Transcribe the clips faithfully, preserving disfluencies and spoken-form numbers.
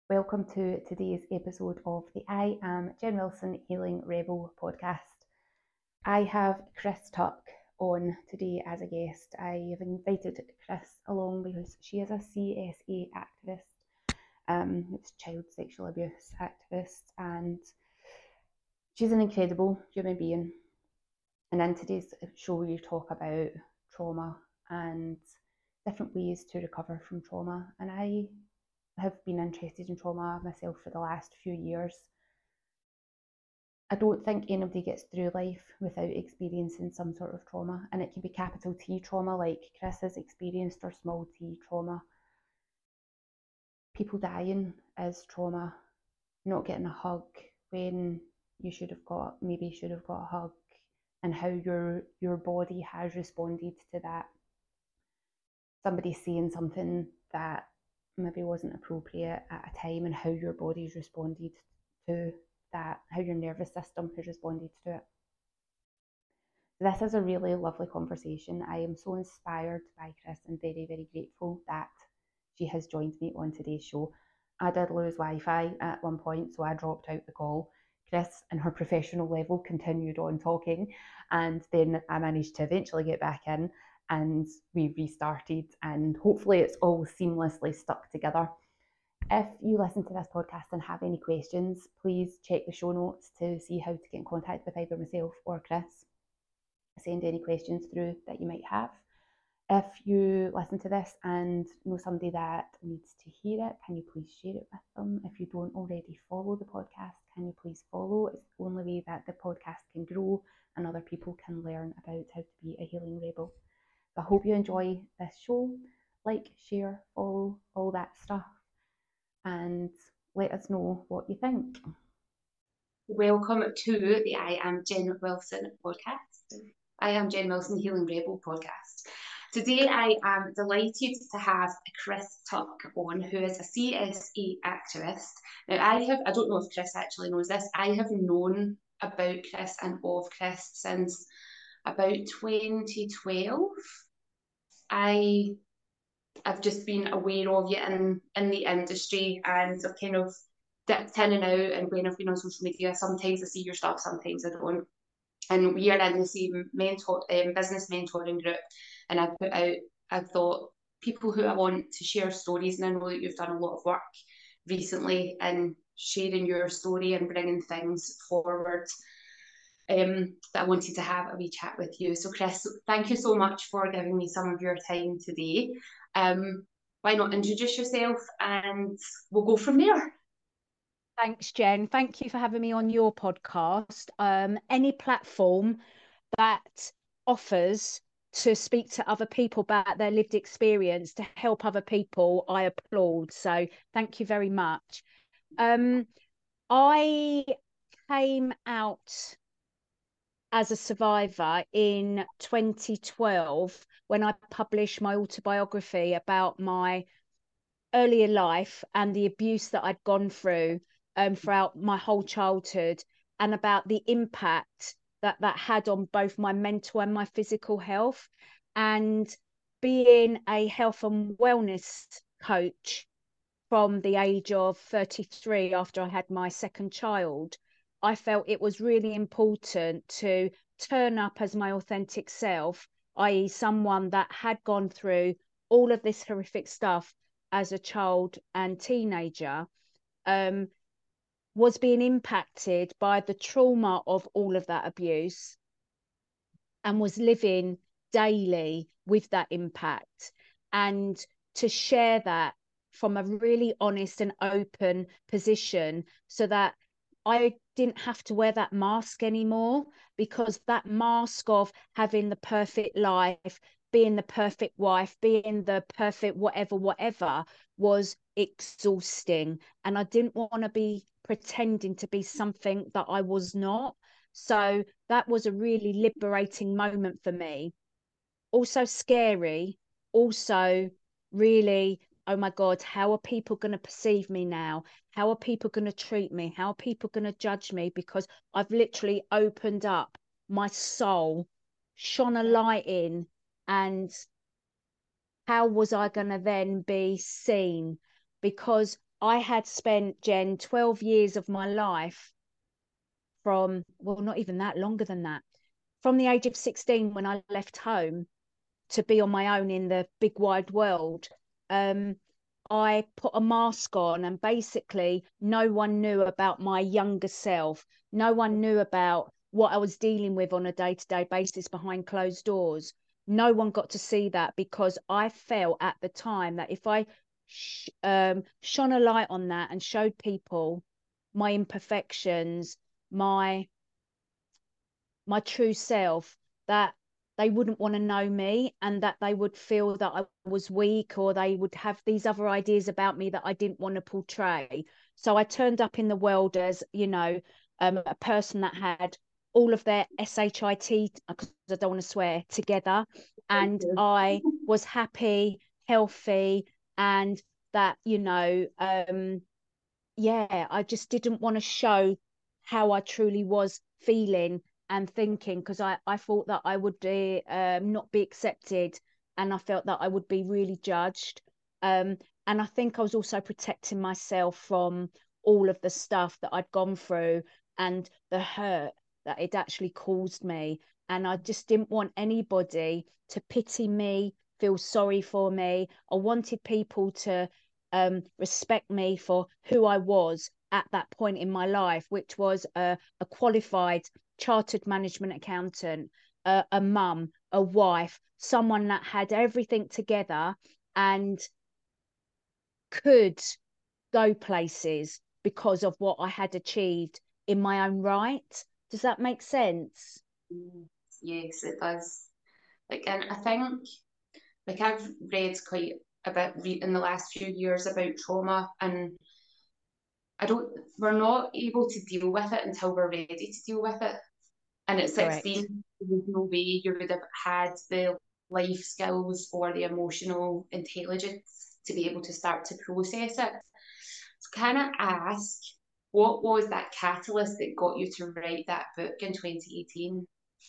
Welcome to today's episode of the I Am Jen Wilson Healing Rebel podcast. I have Chris Tuck on today as a guest. I have invited Chris along because she is a C S A activist, um, it's child sexual abuse activist, and she's an incredible human being. And in today's show, we talk about trauma and different ways to recover from trauma. And I have been interested in trauma myself for the last few years. I don't think anybody gets through life without experiencing some sort of trauma, and it can be capital T trauma like Chris has experienced, or small t trauma. People dying is trauma. Not getting a hug when you should have got, maybe should have got a hug, and how your your body has responded to that. Somebody saying something that maybe wasn't appropriate at a time, and how your body's responded to that, how your nervous system has responded to it. This is a really lovely conversation. I am so inspired by Chris and very, very grateful that she has joined me on today's show. I did lose Wi-Fi at one point, so I dropped out the call. Chris, in her professional level, continued on talking, and then I managed to eventually get back in, and we restarted, and hopefully it's all seamlessly stuck together. If you listen to this podcast and have any questions, please check the show notes to see how to get in contact with either myself or Chris. Send any questions through that you might have. If you listen to this and know somebody that needs to hear it, can you please share it with them? If you don't already follow the podcast, can you please follow? It's the only way that the podcast can grow and other people can learn about how to be a healing rebel. I hope you enjoy this show. Like, share, follow, all that stuff, and let us know what you think. Welcome to the I Am Jen Wilson podcast. I Am Jen Wilson Healing Rebel podcast. Today I am delighted to have Chris Tuck on, who is a C S A activist. Now I have, I don't know if Chris actually knows this, I have known about Chris and of Chris since about twenty twelve. I I've just been aware of you in, in the industry, and I've kind of dipped in and out, and when I've been on social media, sometimes I see your stuff, sometimes I don't. And we are in the same mentor um, business mentoring group, and I put out, I thought, people who I want to share stories, and I know that you've done a lot of work recently in sharing your story and bringing things forward. Um, that I wanted to have a wee chat with you. So Chris, thank you so much for giving me some of your time today. Um, why not introduce yourself and we'll go from there. Thanks, Jen. Thank you for having me on your podcast. Um, any platform that offers to speak to other people about their lived experience to help other people, I applaud. So thank you very much. Um, I came out as a survivor in twenty twelve when I published my autobiography about my earlier life and the abuse that I'd gone through um, throughout my whole childhood, and about the impact that that had on both my mental and my physical health. And being a health and wellness coach from the age of thirty-three, after I had my second child, I felt it was really important to turn up as my authentic self, that is someone that had gone through all of this horrific stuff as a child and teenager, um, was being impacted by the trauma of all of that abuse, and was living daily with that impact, and to share that from a really honest and open position, so that I didn't have to wear that mask anymore, because that mask of having the perfect life, being the perfect wife, being the perfect whatever, whatever, was exhausting. And I didn't want to be pretending to be something that I was not. So that was a really liberating moment for me. Also scary, also really, oh my God, how are people going to perceive me now? How are people going to treat me? How are people going to judge me? Because I've literally opened up my soul, shone a light in, and how was I going to then be seen? Because I had spent, Jen, twelve years of my life from, well, not even that, longer than that, from the age of sixteen when I left home to be on my own in the big wide world. Um, I put a mask on, and basically no one knew about my younger self. No one knew about what I was dealing with on a day-to-day basis behind closed doors. No one got to see that, because I felt at the time that if I sh um, shone a light on that and showed people my imperfections, my my true self, that they wouldn't want to know me, and that they would feel that I was weak, or they would have these other ideas about me that I didn't want to portray. So I turned up in the world as, you know, um, a person that had all of their shit, because I don't want to swear, together. And I was happy, healthy, and that, you know, um, yeah, I just didn't want to show how I truly was feeling and thinking, because I, I thought that I would be, um, not be accepted, and I felt that I would be really judged. Um, and I think I was also protecting myself from all of the stuff that I'd gone through and the hurt that it actually caused me. And I just didn't want anybody to pity me, feel sorry for me. I wanted people to um, respect me for who I was at that point in my life, which was a, a qualified chartered management accountant, a, a mum, a wife, someone that had everything together and could go places because of what I had achieved in my own right. Does that make sense? Yes, it does. Like, and I think, like, I've read quite a bit re- in the last few years about trauma, and I don't, we're not able to deal with it until we're ready to deal with it. And at Correct. sixteen, there's no way you would have had the life skills or the emotional intelligence to be able to start to process it. So, can I ask, what was that catalyst that got you to write that book in twenty eighteen?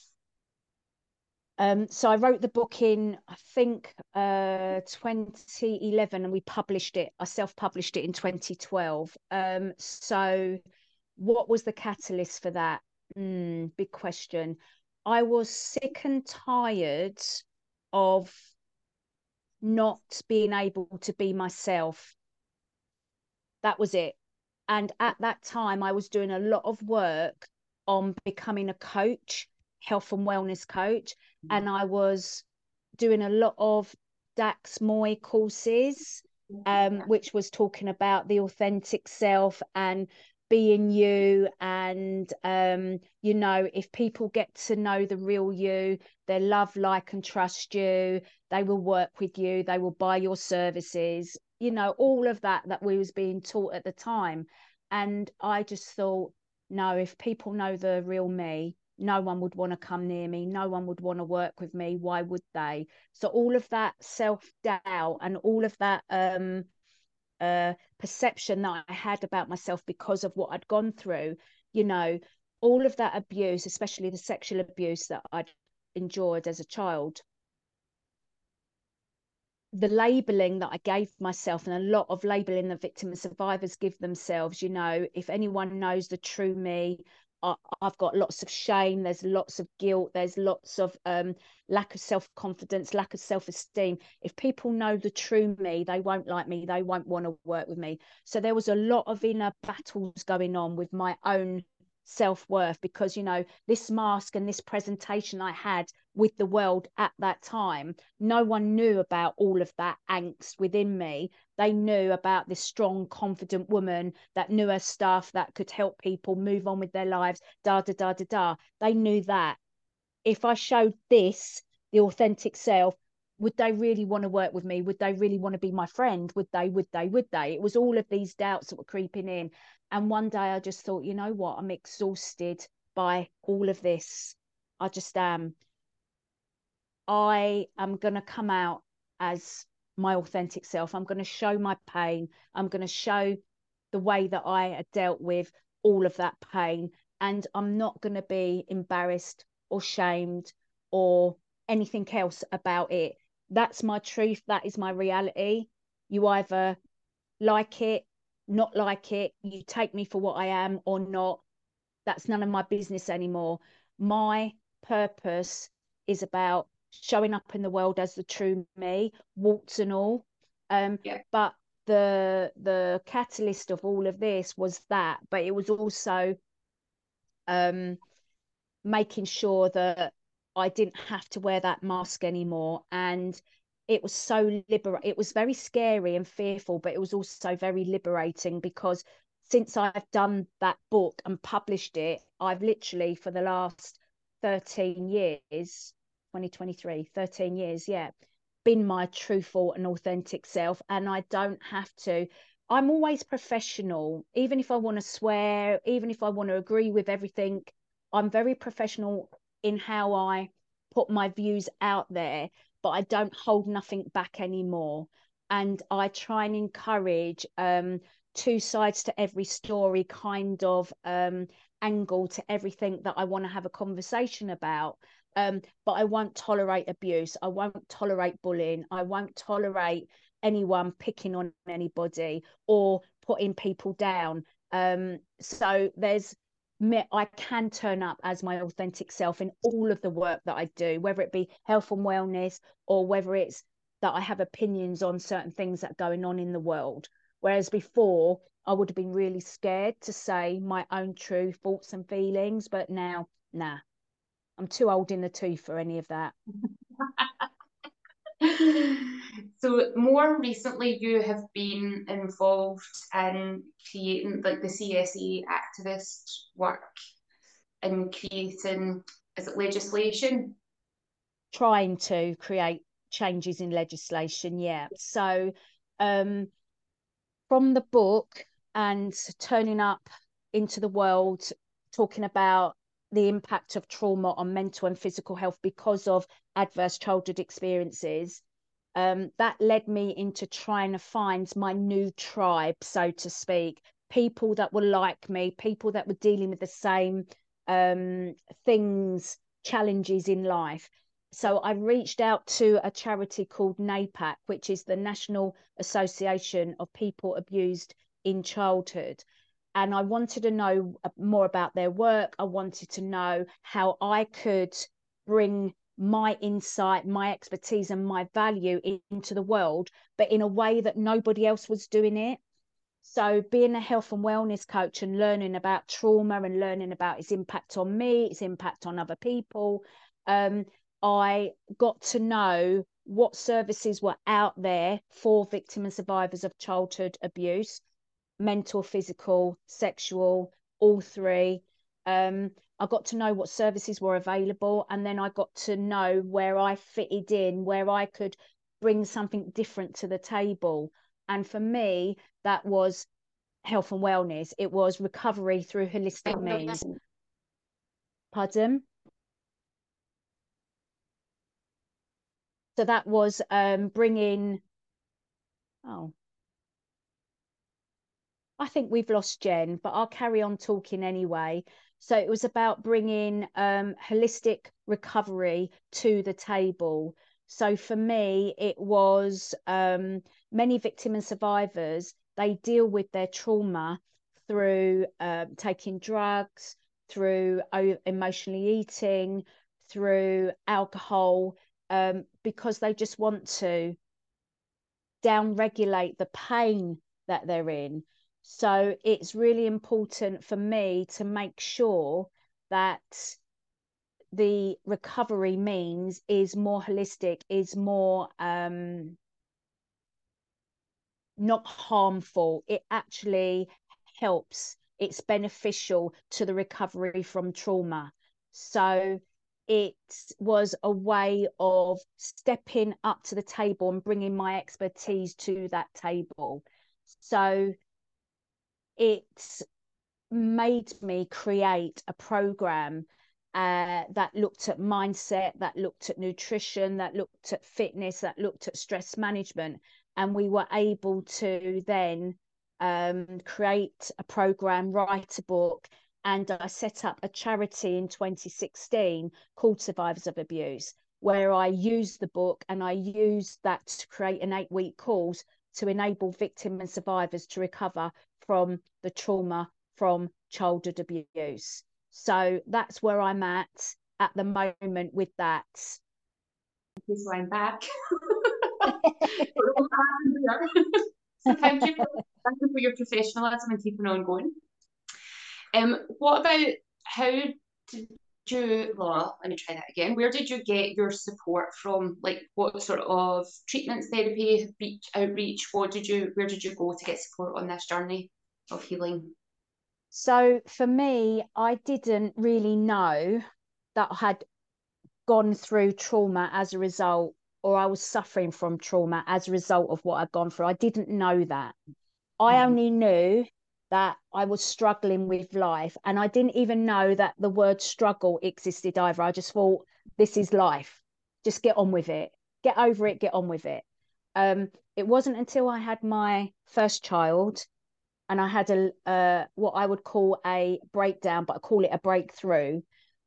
Um, so I wrote the book in, I think, uh, twenty eleven, and we published it. I self-published it in twenty twelve. Um, so what was the catalyst for that? Mm, big question. I was sick and tired of not being able to be myself. That was it. And at that time, I was doing a lot of work on becoming a coach, health and wellness coach. And I was doing a lot of Dax Moy courses, um, which was talking about the authentic self and being you. And, um, you know, if people get to know the real you, they love, like, and trust you, they will work with you, they will buy your services, you know, all of that that we was being taught at the time. And I just thought, no, if people know the real me, no one would want to come near me, no one would want to work with me. Why would they? So all of that self-doubt and all of that um uh perception that I had about myself because of what I'd gone through, you know, all of that abuse, especially the sexual abuse that I'd endured as a child, the labeling that I gave myself, and a lot of labeling the victim and survivors give themselves, you know, if anyone knows the true me, I, I've got lots of shame, there's lots of guilt, there's lots of um, lack of self-confidence, lack of self-esteem. If people know the true me, they won't like me, they won't want to work with me. So there was a lot of inner battles going on with my own self-worth, because, you know, this mask and this presentation I had with the world at that time, no one knew about all of that angst within me. They knew about this strong, confident woman that knew her stuff, that could help people move on with their lives, da da da da da. They knew that. If I showed this, the authentic self, would they really want to work with me? Would they really want to be my friend? Would they, would they, would they? It was all of these doubts that were creeping in. And one day I just thought, you know what? I'm exhausted by all of this. I just am. I am going to come out as my authentic self. I'm going to show my pain. I'm going to show the way that I dealt with all of that pain. And I'm not going to be embarrassed or shamed or anything else about it. That's my truth. That is my reality. You either like it, not like it, you take me for what I am or not. That's none of my business anymore. My purpose is about showing up in the world as the true me, warts and all. Um, yeah. But the the catalyst of all of this was that, but it was also um, making sure that I didn't have to wear that mask anymore. And it was so liberating. It was very scary and fearful, but it was also very liberating, because since I've done that book and published it, I've literally for the last thirteen years, twenty twenty-three, thirteen years, yeah, been my truthful and authentic self. And I don't have to. I'm always professional, even if I want to swear, even if I want to agree with everything. I'm very professional in how I put my views out there, but I don't hold nothing back anymore. And I try and encourage um, two sides to every story kind of um, angle to everything that I want to have a conversation about. Um, but I won't tolerate abuse. I won't tolerate bullying. I won't tolerate anyone picking on anybody or putting people down. Um, so there's I can turn up as my authentic self in all of the work that I do, whether it be health and wellness or whether it's that I have opinions on certain things that are going on in the world. Whereas before, I would have been really scared to say my own true thoughts and feelings. But now, nah, I'm too old in the tooth for any of that. So more recently, you have been involved in creating like the C S A activist work and creating, is it legislation? Trying to create changes in legislation, yeah. So um, from the book and turning up into the world, talking about the impact of trauma on mental and physical health because of adverse childhood experiences, um, that led me into trying to find my new tribe, so to speak, people that were like me, people that were dealing with the same um, things, challenges in life. So I reached out to a charity called NAPAC, which is the National Association of People Abused in Childhood. And I wanted to know more about their work. I wanted to know how I could bring my insight, my expertise, and my value into the world, but in a way that nobody else was doing it. So being a health and wellness coach and learning about trauma and learning about its impact on me, its impact on other people, um, I got to know what services were out there for victims and survivors of childhood abuse, mental, physical, sexual, all three. Um, I got to know what services were available, and then I got to know where I fitted in, where I could bring something different to the table. And for me, that was health and wellness. It was recovery through holistic means. Pardon? So that was um, bringing, oh, I think we've lost Jen, but I'll carry on talking anyway. So it was about bringing um, holistic recovery to the table. So for me, it was um, many victims and survivors, they deal with their trauma through uh, taking drugs, through emotionally eating, through alcohol, um, because they just want to down-regulate the pain that they're in. So it's really important for me to make sure that the recovery means is more holistic, is more um, not harmful. It actually helps. It's beneficial to the recovery from trauma. So it was a way of stepping up to the table and bringing my expertise to that table. So it made me create a program uh, that looked at mindset, that looked at nutrition, that looked at fitness, that looked at stress management. And we were able to then um, create a program, write a book. And I set up a charity in twenty sixteen called Survivors of Abuse, where I used the book and I used that to create an eight week course to enable victims and survivors to recover from the trauma from childhood abuse. So that's where I'm at at the moment with that. Okay, so I'm back. So thank you, for, thank you for your professionalism and keeping on going. Um, what about how did you? Well, let me try that again. Where did you get your support from? Like, what sort of treatments, therapy, reach, outreach? What did you? Where did you go to get support on this journey of healing? So for me, I didn't really know that I had gone through trauma as a result, or I was suffering from trauma as a result of what I'd gone through. I didn't know that. I Mm-hmm. only knew that I was struggling with life, and I didn't even know that the word struggle existed either. I just thought, this is life. Just get on with it. Get over it, get on with it. Um, it wasn't until I had my first child and I had a uh, what I would call a breakdown, but I call it a breakthrough.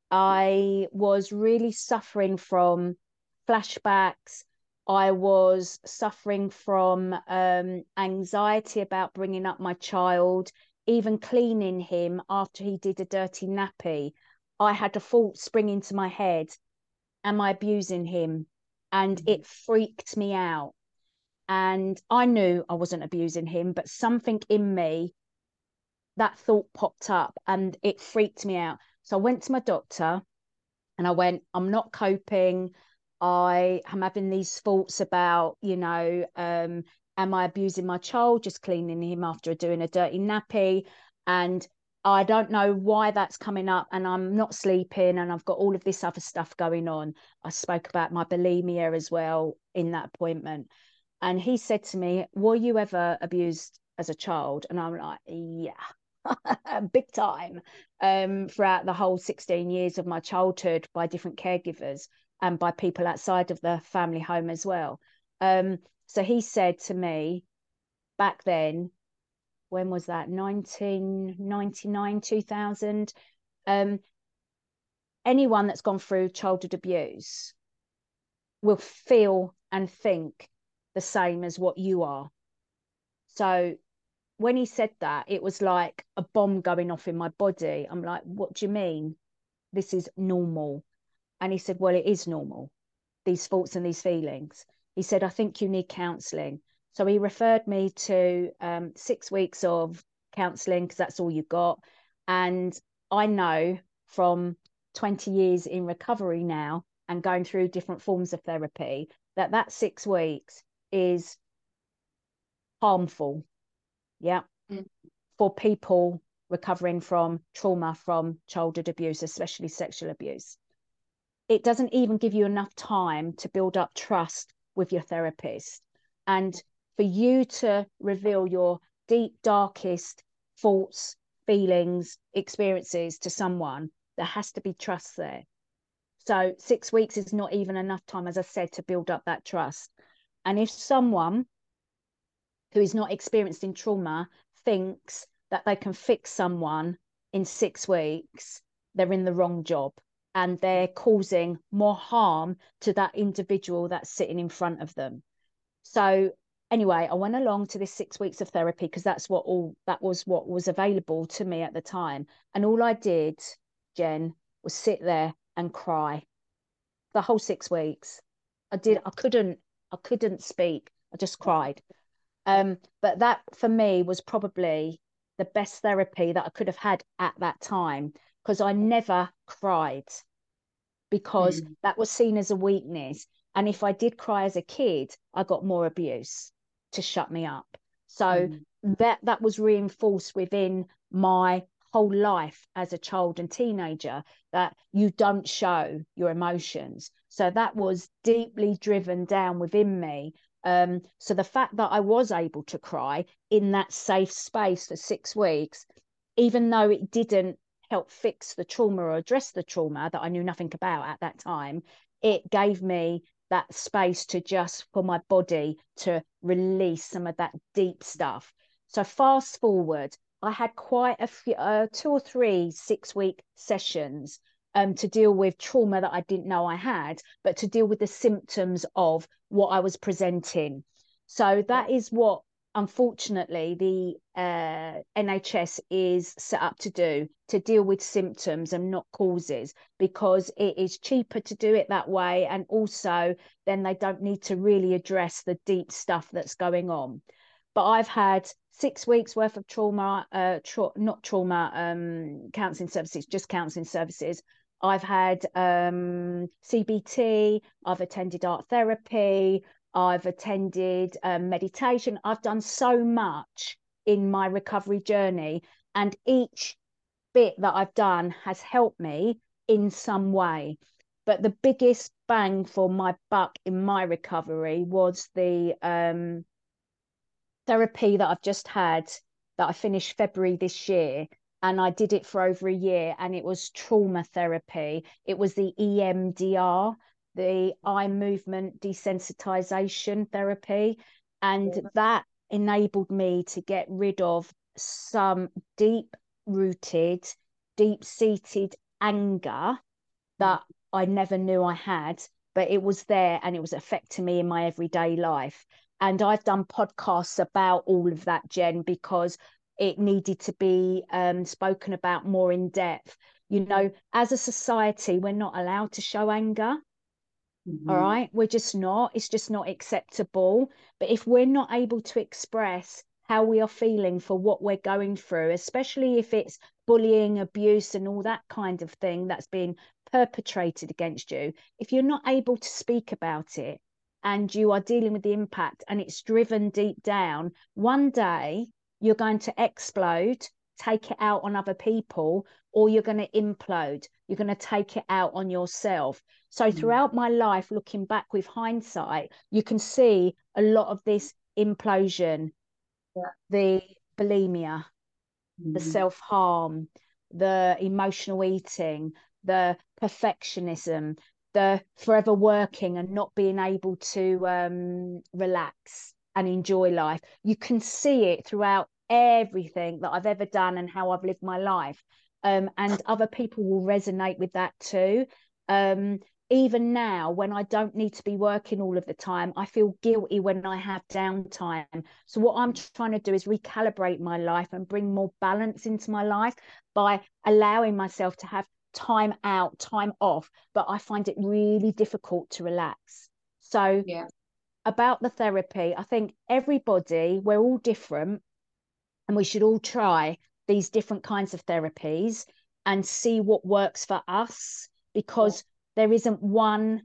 I was really suffering from flashbacks. I was suffering from um, anxiety about bringing up my child, even cleaning him after he did a dirty nappy. I had a thought spring into my head, am I abusing him? And it freaked me out. And I knew I wasn't abusing him, but something in me, that thought popped up and it freaked me out. So I went to my doctor and I went, I'm not coping. I am having these thoughts about, you know, um, am I abusing my child, just cleaning him after doing a dirty nappy? And I don't know why that's coming up, and I'm not sleeping, and I've got all of this other stuff going on. I spoke about my bulimia as well in that appointment. And he said to me, were you ever abused as a child? And I'm like, yeah. Big time, um, throughout the whole sixteen years of my childhood by different caregivers and by people outside of the family home as well. Um, so he said to me back then, when was that? nineteen ninety-nine, two thousand. Um, anyone that's gone through childhood abuse will feel and think the same as what you are. So when he said that, it was like a bomb going off in my body. I'm like, what do you mean? This is normal. And he said, well, it is normal, these thoughts and these feelings. He said, I think you need counselling. So he referred me to um, six weeks of counselling because that's all you got. And I know from twenty years in recovery now and going through different forms of therapy that that six weeks is harmful. Yeah. Mm. For people recovering from trauma from childhood abuse, especially sexual abuse. It doesn't even give you enough time to build up trust with your therapist. And for you to reveal your deep, darkest thoughts, feelings, experiences to someone, there has to be trust there. So six weeks is not even enough time, as I said, to build up that trust. And if someone who is not experienced in trauma thinks that they can fix someone in six weeks, they're in the wrong job and they're causing more harm to that individual that's sitting in front of them. So anyway, I went along to this six weeks of therapy because that's what all that was what was available to me at the time. And all I did, Jen, was sit there and cry the whole six weeks. I did, I couldn't, I couldn't speak. I just cried. Um, but that for me was probably the best therapy that I could have had at that time, because I never cried, because mm. that was seen as a weakness. And if I did cry as a kid, I got more abuse to shut me up. So mm. that that was reinforced within my whole life as a child and teenager, that you don't show your emotions. So that was deeply driven down within me. Um, so the fact that I was able to cry in that safe space for six weeks, even though it didn't help fix the trauma or address the trauma that I knew nothing about at that time, it gave me that space to just, for my body to release some of that deep stuff. So fast forward, I had quite a few, uh, two or three six-week sessions Um, to deal with trauma that I didn't know I had, but to deal with the symptoms of what I was presenting. So that is what unfortunately the uh, N H S is set up to do, to deal with symptoms and not causes, because it is cheaper to do it that way, and also then they don't need to really address the deep stuff that's going on. But I've had six weeks worth of trauma, uh, tra not trauma, um, counselling services, just counselling services. I've had um, C B T, I've attended art therapy, I've attended um, meditation. I've done so much in my recovery journey, and each bit that I've done has helped me in some way. But the biggest bang for my buck in my recovery was the um, therapy that I've just had, that I finished February this year, and I did it for over a year, and it was trauma therapy. It was the E M D R, the eye movement desensitization therapy, and that enabled me to get rid of some deep rooted, deep seated anger that I never knew I had, but it was there and it was affecting me in my everyday life. And I've done podcasts about all of that, Jen, because it needed to be um, spoken about more in depth. You know, as a society, we're not allowed to show anger. Mm-hmm. All right, we're just not. It's just not acceptable. But if we're not able to express how we are feeling for what we're going through, especially if it's bullying, abuse, and all that kind of thing that's being perpetrated against you, if you're not able to speak about it and you are dealing with the impact and it's driven deep down, one day you're going to explode, take it out on other people, or you're going to implode. You're going to take it out on yourself. So mm. throughout my life, looking back with hindsight, you can see a lot of this implosion, yeah. the bulimia, mm. the self-harm, the emotional eating, the perfectionism, the forever working and not being able to um, relax and enjoy life. You can see it throughout everything that I've ever done and how I've lived my life. Um, and other people will resonate with that too. Um, even now, when I don't need to be working all of the time, I feel guilty when I have downtime. So what I'm trying to do is recalibrate my life and bring more balance into my life by allowing myself to have time out, time off, but I find it really difficult to relax. So yeah. About the therapy, I think everybody, we're all different, and we should all try these different kinds of therapies and see what works for us, because yeah. there isn't one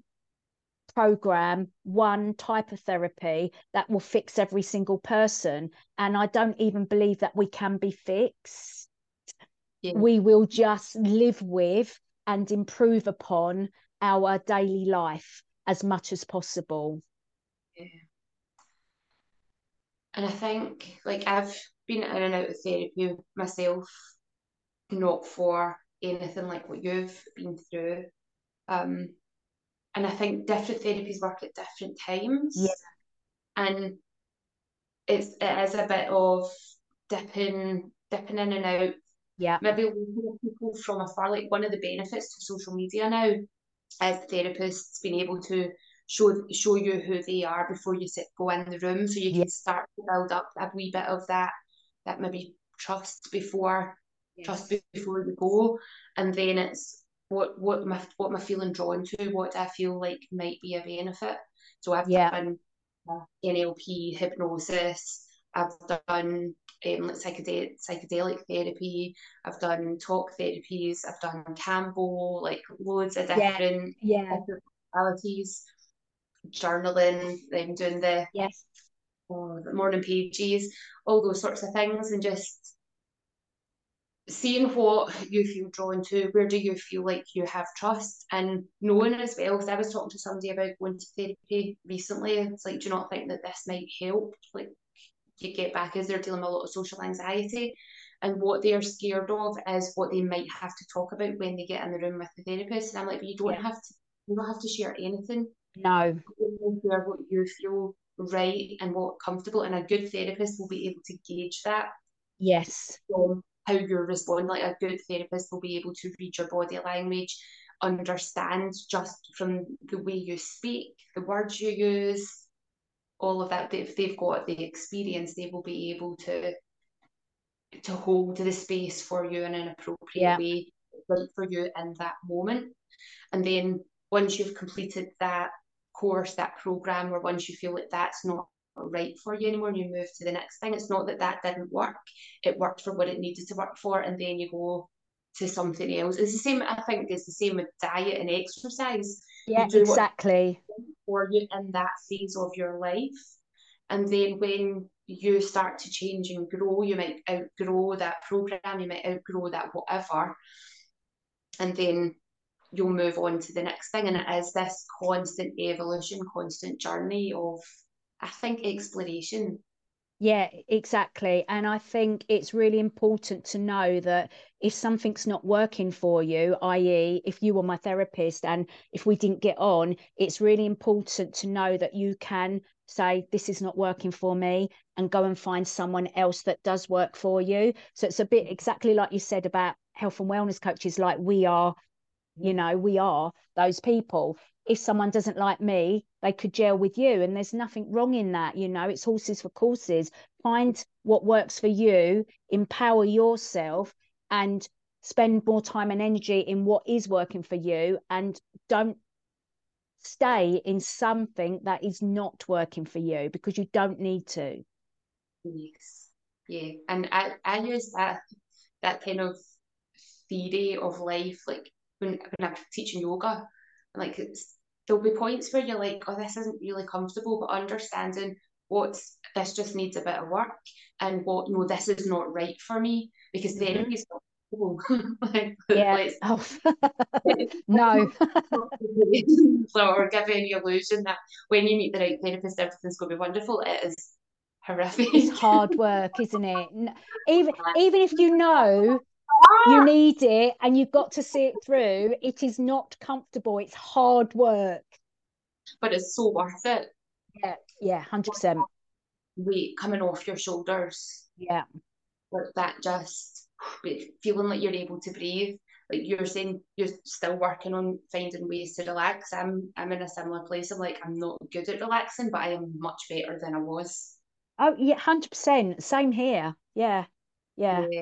program, one type of therapy that will fix every single person. And I don't even believe that we can be fixed. Yeah. We will just live with and improve upon our daily life as much as possible. Yeah. And I think, like, I've been in and out of therapy myself, not for anything like what you've been through. Um, and I think different therapies work at different times. Yeah. And it's it is a bit of dipping dipping in and out. Yeah. Maybe looking at people from afar. Like, one of the benefits to social media now is therapists being able to show show you who they are before you sit go in the room, so you yeah. can start to build up a wee bit of that that maybe trust before yes. trust before you go, and then it's what what am I what am I feeling drawn to, what do I feel like might be a benefit. So I've yeah. done uh, N L P, hypnosis, I've done um, like psychedelic, psychedelic therapy, I've done talk therapies, I've done Campbell, like loads of different yeah, yeah. modalities, journaling, then doing the, yes. oh, the morning pages, all those sorts of things, and just seeing what you feel drawn to, where do you feel like you have trust, and knowing as well, because I was talking to somebody about going to therapy recently, it's like, do you not think that this might help? Like, you get back as they're dealing with a lot of social anxiety, and what they're scared of is what they might have to talk about when they get in the room with the therapist. And I'm like, but you don't yeah. have to you don't have to share anything. No. You share what you feel right and what comfortable, and a good therapist will be able to gauge that. Yes. From how you're responding. Like, a good therapist will be able to read your body language, understand just from the way you speak, the words you use, all of that, if they've got the experience, they will be able to to hold the space for you in an appropriate Yeah. way, right for you in that moment. And then once you've completed that course, that program, or once you feel like that's not right for you anymore and you move to the next thing, it's not that that didn't work. It worked for what it needed to work for, and then you go to something else. It's the same, I think it's the same with diet and exercise. Yeah, You do what exactly. for you in that phase of your life. And then when you start to change and grow, you might outgrow that program, you might outgrow that whatever, and then you'll move on to the next thing. And it is this constant evolution, constant journey of, I think, exploration. Yeah, exactly. And I think it's really important to know that if something's not working for you, that is, if you were my therapist and if we didn't get on, it's really important to know that you can say, this is not working for me, and go and find someone else that does work for you. So it's a bit exactly like you said about health and wellness coaches, like we are, you know, we are those people. If someone doesn't like me, they could gel with you, and there's nothing wrong in that. You know, it's horses for courses. Find what works for you, empower yourself, and spend more time and energy in what is working for you, and don't stay in something that is not working for you, because you don't need to. Yes. Yeah. And I, I use that that kind of theory of life, like when, when I'm teaching yoga, like it's there'll be points where you're like, oh, this isn't really comfortable, but understanding what's this just needs a bit of work, and what, no, this is not right for me, because Mm-hmm. therapy is not comfortable. Like, Yeah. let's Oh. No. so, or give any illusion that when you meet the right therapist, everything's going to be wonderful. It is horrific. It's hard work, isn't it? Even even if you know you need it and you've got to see it through, it is not comfortable. It's hard work. But it's so worth it. Yeah, yeah, one hundred percent. Weight coming off your shoulders, Yeah. like that, just feeling like you're able to breathe. Like you're saying, you're still working on finding ways to relax. I'm I'm in a similar place. I'm like, I'm not good at relaxing, but I am much better than I was. Oh, yeah, one hundred percent. Same here. Yeah. Yeah. Yeah.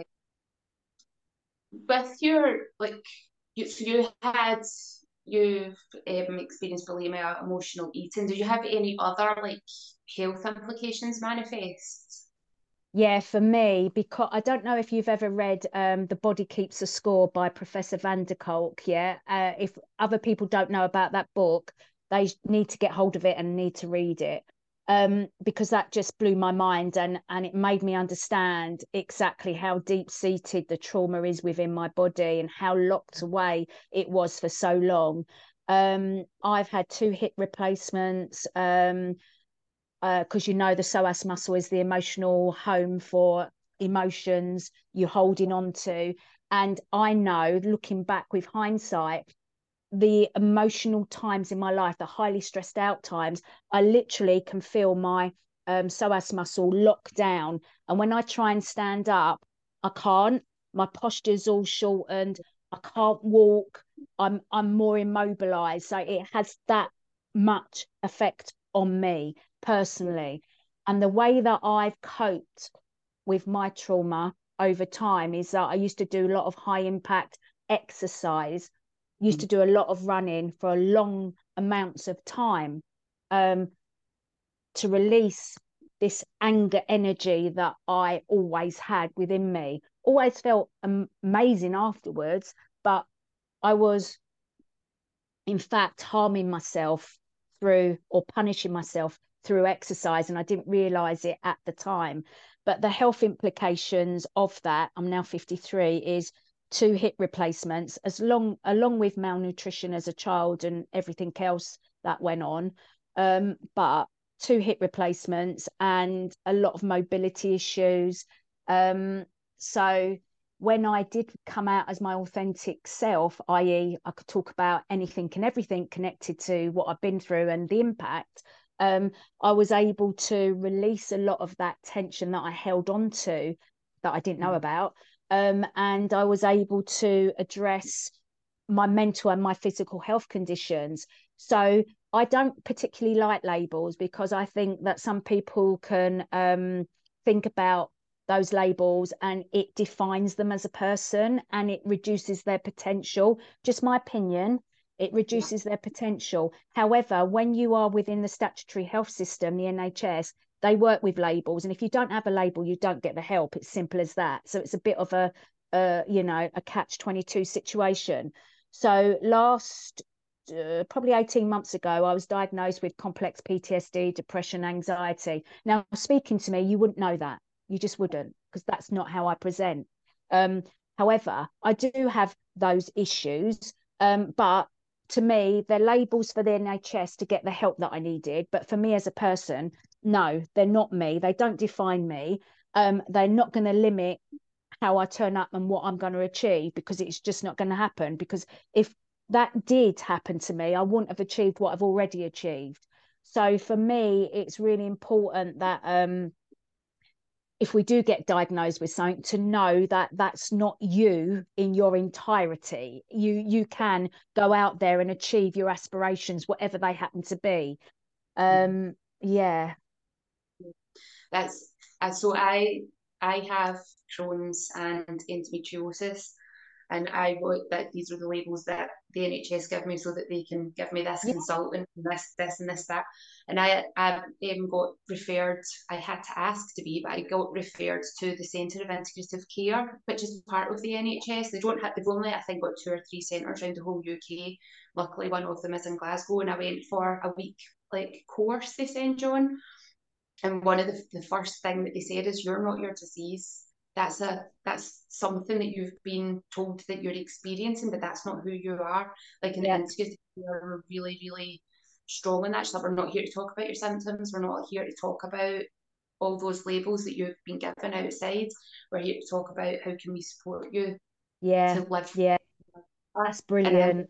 With your, like, you, so you had you've um, experienced bulimia, emotional eating. Did you have any other like health implications manifest? Yeah, for me, because I don't know if you've ever read um, The Body Keeps a Score by Professor Van der Kolk. Yeah. Uh, if other people don't know about that book, they need to get hold of it and need to read it. Um, because that just blew my mind, and and it made me understand exactly how deep-seated the trauma is within my body and how locked away it was for so long. Um, I've had two hip replacements. Um, because uh, you know the psoas muscle is the emotional home for emotions you're holding on to. And I know, looking back with hindsight, the emotional times in my life, the highly stressed out times, I literally can feel my um, psoas muscle lock down. And when I try and stand up, I can't. My posture's all shortened. I can't walk. I'm I'm more immobilized. So it has that much effect on me personally. And the way that I've coped with my trauma over time is that I used to do a lot of high impact exercise, used to do a lot of running for long amounts of time, um, to release this anger energy that I always had within me. Always felt amazing afterwards, but I was in fact harming myself through, or punishing myself through, exercise, and I didn't realize it at the time. But the health implications of that, I'm now fifty-three, is two hip replacements, as long along with malnutrition as a child and everything else that went on. Um, but two hip replacements and a lot of mobility issues. Um, so when I did come out as my authentic self, that is, I could talk about anything and everything connected to what I've been through and the impact, um, I was able to release a lot of that tension that I held on to that I didn't know about. Um, and I was able to address my mental and my physical health conditions. So I don't particularly like labels, because I think that some people can um, think about those labels and it defines them as a person, and it reduces their potential. Just my opinion, it Yeah. reduces their potential. However, when you are within the statutory health system, the N H S, they work with labels, and if you don't have a label, you don't get the help. It's simple as that. So it's a bit of a, uh, you know, a catch twenty-two situation. So last uh, probably eighteen months ago, I was diagnosed with complex P T S D, depression, anxiety. Now, speaking to me, you wouldn't know that. You just wouldn't, because that's not how I present. Um, however, I do have those issues, um, but to me, they're labels for the N H S to get the help that I needed. But for me as a person, no, they're not me. They don't define me. Um, they're not going to limit how I turn up and what I'm going to achieve, because it's just not going to happen. Because if that did happen to me, I wouldn't have achieved what I've already achieved. So for me, it's really important that um, if we do get diagnosed with something, to know that that's not you in your entirety. You you can go out there and achieve your aspirations, whatever they happen to be. Um, yeah. That's uh, so I I have Crohn's and endometriosis, and I wrote that these are the labels that the N H S give me so that they can give me this Yeah. consultant and this, this, and this, that. And I, I um, got referred, I had to ask to be, but I got referred to the Centre of Integrative Care, which is part of the N H S. They don't have, they've only, I think, got two or three centres around the whole U K. Luckily, one of them is in Glasgow, and I went for a week like course they send you on. And one of the, the first thing that they said is, you're not your disease. That's a that's something that you've been told that you're experiencing, but that's not who you are. Like in Yeah. integrative care, we're really, really strong in that. So we're not here to talk about your symptoms. We're not here to talk about all those labels that you've been given outside. We're here to talk about how can we support you Yeah. to live. Yeah. That's brilliant.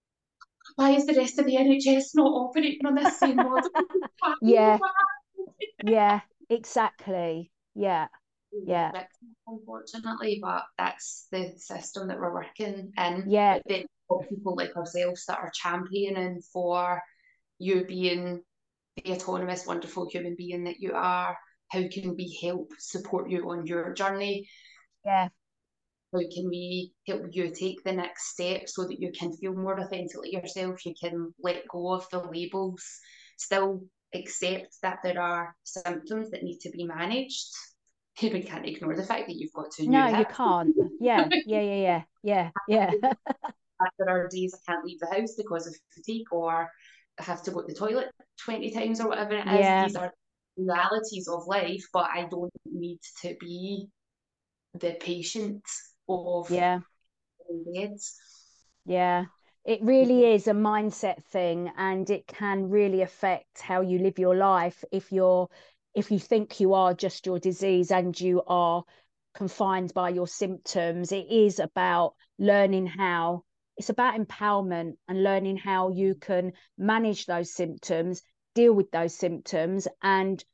Why is the rest of the N H S not operating on this same model? Yeah. Yeah, exactly. Yeah. Yeah. Unfortunately, but that's the system that we're working in. Yeah. But then people like ourselves that are championing for you being the autonomous, wonderful human being that you are. How can we help support you on your journey? Yeah. How can we help you take the next step so that you can feel more authentically yourself? You can let go of the labels, still accept that there are symptoms that need to be managed. We can't ignore the fact that you've got two new No, you hips. can't. Yeah. Yeah. Yeah. Yeah. Yeah. Yeah. There are days I can't leave the house because of fatigue, or I have to go to the toilet twenty times or whatever it is. Yeah. These are realities of life, but I don't need to be the patient of Yeah. beds. Yeah. It really is a mindset thing, and it can really affect how you live your life if you're if you think you are just your disease and you are confined by your symptoms. It is about learning how it's about empowerment and learning how you can manage those symptoms, deal with those symptoms, and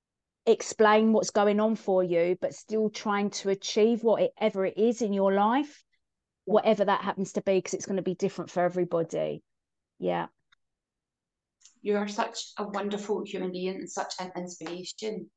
explain what's going on for you, but still trying to achieve whatever it is in your life, whatever that happens to be, because it's going to be different for everybody. Yeah. You are such a wonderful human being and such an inspiration.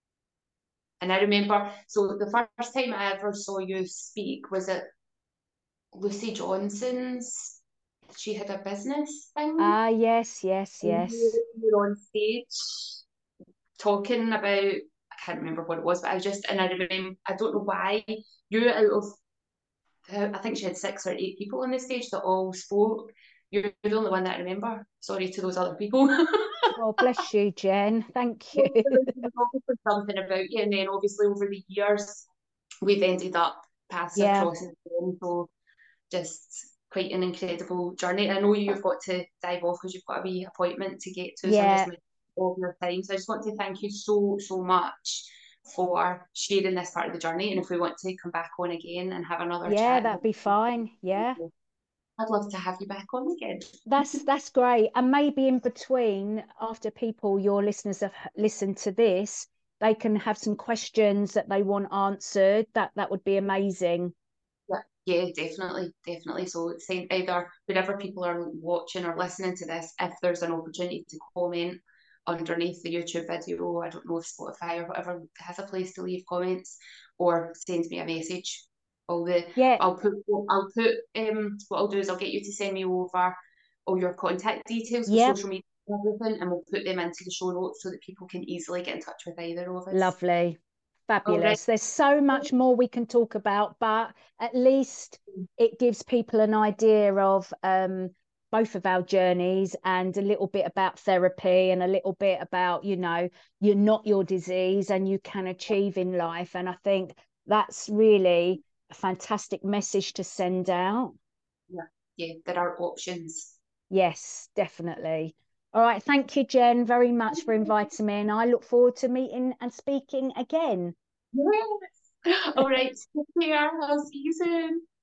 And I remember, so the first time I ever saw you speak was at Lucy Johnson's. She had a business thing. Ah, yes, yes, And yes. you were on stage talking about, I can't remember what it was, but I just, and I remember, I don't know why, you out of, uh, I think she had six or eight people on the stage that all spoke. You're the only one that I remember. Sorry to those other people. Oh, bless you, Jen. Thank you. Well, there was obviously something about you, and then obviously over the years, we've ended up paths are Yeah. crossing again. So just quite an incredible journey. I know you've got to dive off because you've got a wee appointment to get to, so I'm just Yeah. making all of your time. So I just want to thank you so, so much for sharing this part of the journey. And if we want to come back on again and have another Yeah, chat, that'd be fine. Yeah. I'd love to have you back on again. That's that's great. And maybe in between, after people, your listeners have listened to this, they can have some questions that they want answered. That that would be amazing. Yeah, Yeah, definitely, definitely. So it's saying either whenever people are watching or listening to this, if there's an opportunity to comment underneath the YouTube video, I don't know if Spotify or whatever has a place to leave comments, or send me a message. All the Yeah, I'll put I'll put um what I'll do is I'll get you to send me over all your contact details for yeah, social media and everything, and we'll put them into the show notes so that people can easily get in touch with either of us. lovely. All right. Fabulous. There's so much more we can talk about, but at least it gives people an idea of um, both of our journeys and a little bit about therapy and a little bit about, you know, you're not your disease and you can achieve in life. And I think that's really a fantastic message to send out. Yeah, yeah, there are options. Yes, definitely. All right. Thank you, Jen, very much for inviting me. And I look forward to meeting and speaking again. Yes. All right. Take care. I'll see you soon.